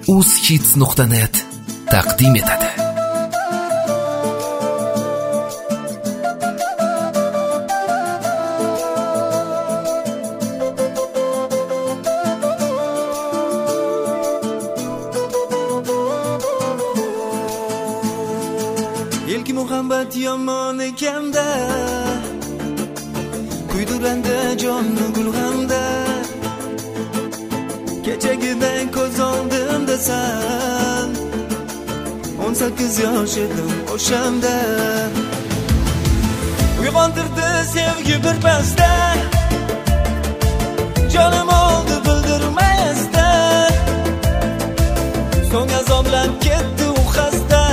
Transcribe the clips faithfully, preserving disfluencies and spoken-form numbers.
uzhits nuqta net taqdim etadi. ilk muhabbat yomon ekanda, kuydiranda jonni gulg'amda, kechagidan ko'z oldimda san, o'n sakkiz yosh edim o'shanda. Uyg'ontirdi sevgi bir pasda, jonim oldi bildirmasdan, so'ng azoblab ketdi u xasta.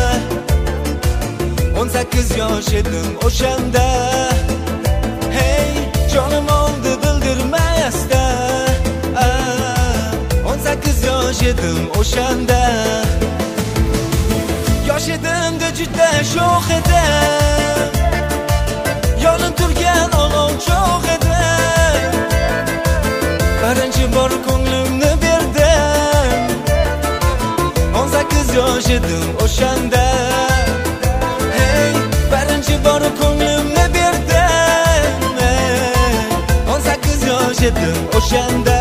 o'n sakkiz yosh edim o'shanda, hey jonim oldi bildirmasdan, o'n sakkiz yosh edim o'shanda. Yosh edimda juda sho'x edim, yonib turgan olov cho'g' edim, birinchi bor ko'nglimni berdim. o'n sakkiz yosh edim o'shanda, birinchi bor ko'nglimni berdim. o'n sakkiz yosh edim o'shanda.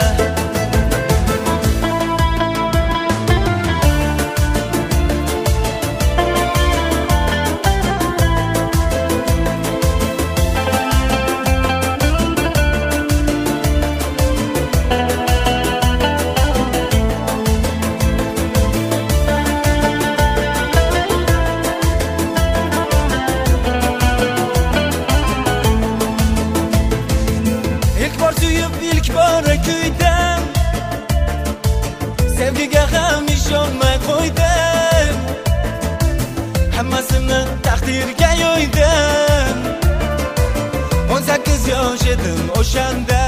İlk bora kuydim, sevgiga ham ishonmay qo'ydim, hammasini taqdirga yo'ydim. o'n sakkiz yosh edim o'shanda,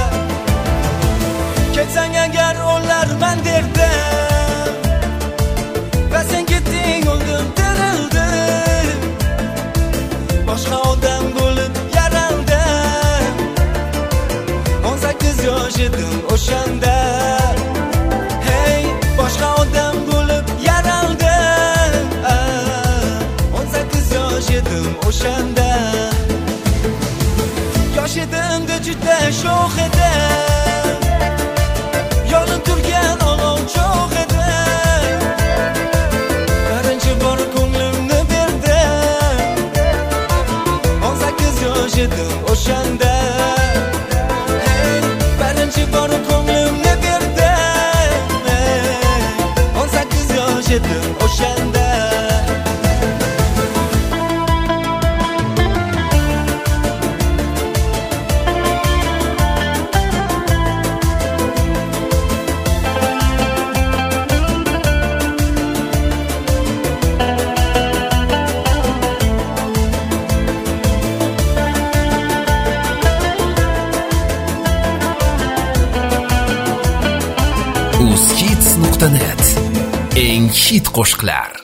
ketsang agar o'larman derdim, va sen ketding o'ldim tirildim, boshqa odam bo'lib yaraldim. o'n sakkiz yosh edim o'shanda, hey boshqa odam bo'lib yaraldim. o'n sakkiz yosh edim o'shanda. Yosh edimda juda sho'x edim, yonib turgan olov cho'g' edim, birinchi bor ko'nglimni berdim. o'n sakkiz yosh edim o'shanda, birinchi bor ko'nglimni berdim. o'n sakkiz yosh edim o'shanda. uzhits nuqta net eng hit qo'shiqlar.